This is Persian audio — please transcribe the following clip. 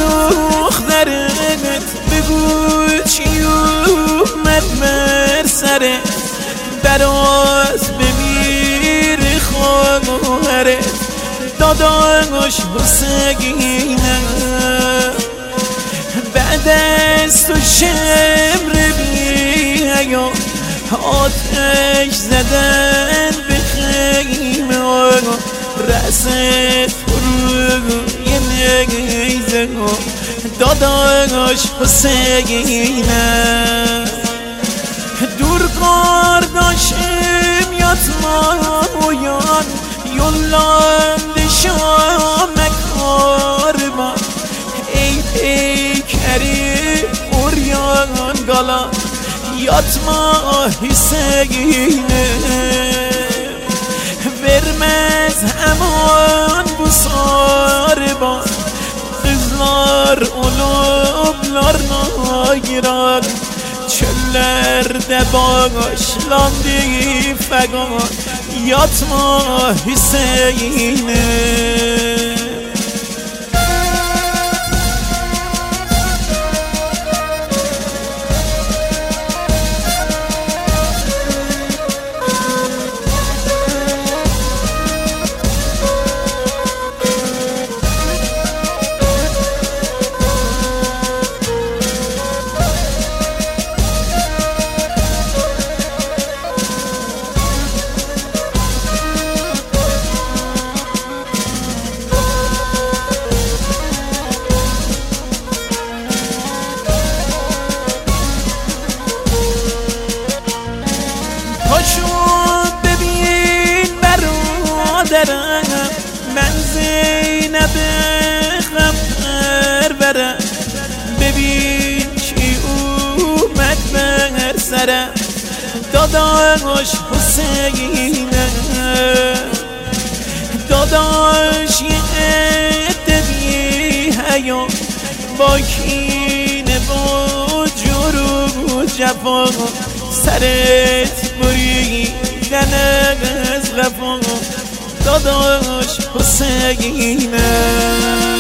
دخترت بگو چی اومد بر سرت براز بمیر خواهرت داداش حسینه بعد از تو شمر بیایا آتش زدن به خیمه رأست روی نیزه داداش حسینه دور کار داشتم یاتمایان یولان دشام کاربان ای پیکری اوریان گالا یاتما حسینه vermez hemen bu sarban Kızlar oluplar nayran Çöllerde bağışlandı fegan Yatma Hüseyin'e من زینب غم پرورم ببین چی اومد بر سرم داداش حسینه داداش یه عده بی حیا با کینه با جور و جفا سرت بریدن از غفا داداش حسینه